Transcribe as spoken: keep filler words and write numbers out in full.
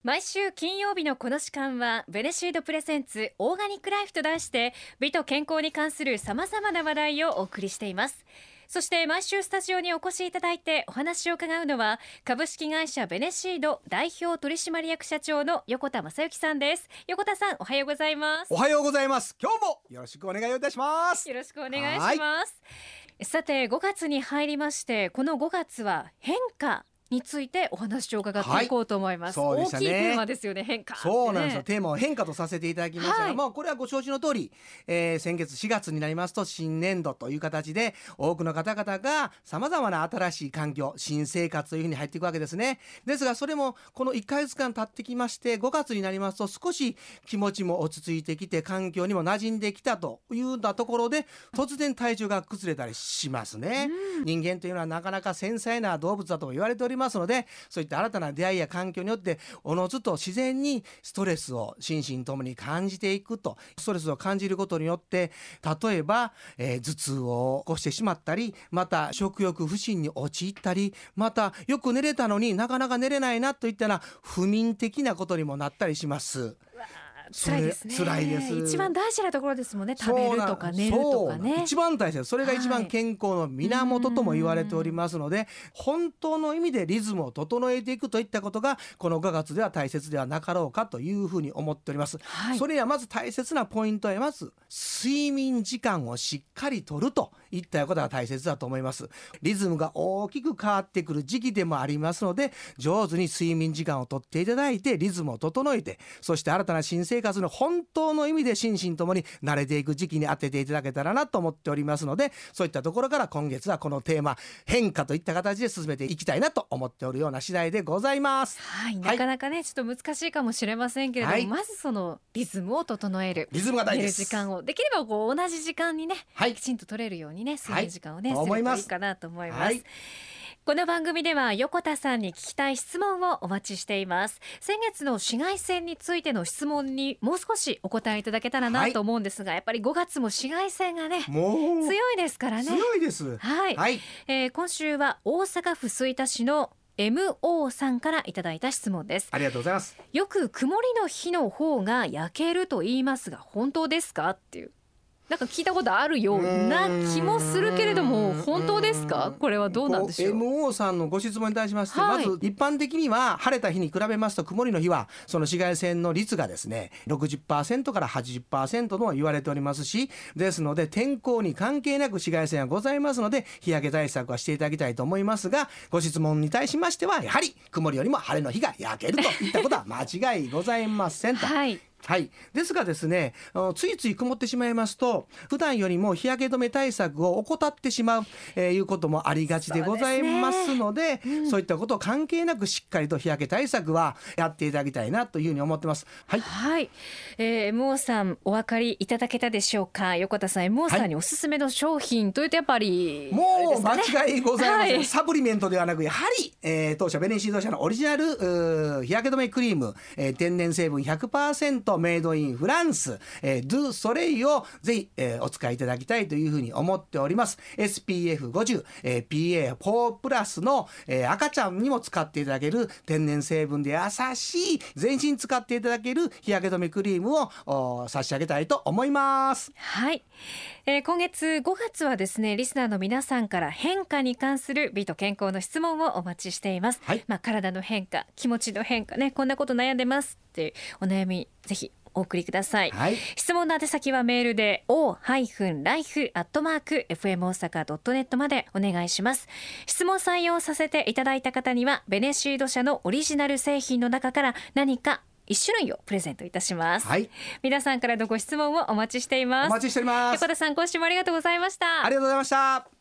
毎週金曜日のこの時間はベネシードプレゼンツオーガニックライフと題して美と健康に関するさまざまな話題をお送りしています。そして毎週スタジオにお越しいただいてお話を伺うのは株式会社ベネシード代表取締役社長の横田正幸さんです。横田さん、おはようございます。 おはようございます。今日もよろしくお願いいたします。 よろしくお願いします。さてごがつに入りまして、このごがつは変化についてお話を伺っていこうと思います、はい、そうでしたね、大きいテーマですよね、変化ってね。 そうなんですよ。テーマを変化とさせていただきましたが、はい、まあ、これはご承知の通り、えー、先月しがつになりますと新年度という形で多くの方々がさまざまな新しい環境、新生活というふうに入っていくわけですね。ですがそれもこのいっかげつかん経ってきまして、ごがつになりますと少し気持ちも落ち着いてきて環境にも馴染んできたというようなところで突然体調が崩れたりしますね、うん、人間というのはなかなか繊細な動物だと言われておりますので、そういった新たな出会いや環境によっておのずと自然にストレスを心身ともに感じていくと。ストレスを感じることによって例えば、えー、頭痛を起こしてしまったり、また食欲不振に陥ったり、またよく寝れたのになかなか寝れないなといったような不眠的なことにもなったりします。 辛いですね。 辛いです。 一番大事なところですもんね。食べるとか寝るとかね、 一番大切。それが一番健康の源とも言われておりますので、はい、本当の意味でリズムを整えていくといったことがこのごがつでは大切ではなかろうかというふうに思っております、はい、それにはまず大切なポイントはまず睡眠時間をしっかりとるといったことが大切だと思います。リズムが大きく変わってくる時期でもありますので、上手に睡眠時間をとっていただいてリズムを整えて、そして新たな新生活の本当の意味で心身ともに慣れていく時期に当てていただけたらなと思っておりますので、そういったところから今月はこのテーマ変化といった形で進めていきたいなと思っておるような次第でございます、 はい、なかなかね、はい、ちょっと難しいかもしれませんけれども、はい、まずそのリズムを整える、 リズムが大事です。 寝る時間をできればこう同じ時間にね、はい、きちんと取れるようにね、睡眠時間をね、はい、するといいかなと思います、はい。この番組では横田さんに聞きたい質問をお待ちしています。先月の紫外線についての質問にもう少しお答えいただけたらなと思うんですが、はい、やっぱりごがつも紫外線がねもう強いですからね。 強いです、 はいはい。えー、今週は大阪府吹田市の エムオー さんからいただいた質問です。 ありがとうございます。 よく曇りの日の方が焼けると言いますが本当ですかっていう、なんか聞いたことあるような気もするけれども、本当ですか？これはどうなんでしょう。 エムオー さんのご質問に対しまして、はい、まず一般的には晴れた日に比べますと曇りの日はその紫外線の率がですね ろくじゅっパーセント から はちじゅっパーセント と言われておりますし、ですので天候に関係なく紫外線はございますので日焼け対策はしていただきたいと思いますが、ご質問に対しましてはやはり曇りよりも晴れの日が焼けるといったことは間違いございませんとはいはい、ですがですね、ついつい曇ってしまいますと普段よりも日焼け止め対策を怠ってしまう、えー、いうこともありがちでございますので、 そうですね、うん、そういったことを関係なくしっかりと日焼け対策はやっていただきたいなというふうに思ってます。はい、はい。 えー、エムオー さんお分かりいただけたでしょうか。横田さん、 エムオー さんにおすすめの商品というとやっぱり、 はい、もう間違いございません、はい、サプリメントではなくやはり、えー、当社ベネシード社のオリジナル日焼け止めクリーム、えー、天然成分 ひゃくパーセント メイドインフランス、えー、ドゥソレイをぜひ、えー、お使いいただきたいというふうに思っております。 エスピーエフごじゅう、えー、ピーエーフォー プラスの、えー、赤ちゃんにも使っていただける天然成分で優しい全身使っていただける日焼け止めクリームを差し上げたいと思います。 はい、えー、今月ごがつはですね、リスナーの皆さんから変化に関する美と健康の質問をお待ちしています、はい。まあ、体の変化、気持ちの変化ね、こんなこと悩んでますってお悩みぜひお送りください、はい。質問の宛先はメールで オーライフ アットマーク エフエム 大阪 ドットネット までお願いします。質問採用させていただいた方にはベネシード社のオリジナル製品の中から何か一種類をプレゼントいたします、はい。皆さんからのご質問をお待ちしています。 お待ちしております。 横田さん、今週もありがとうございました。 ありがとうございました。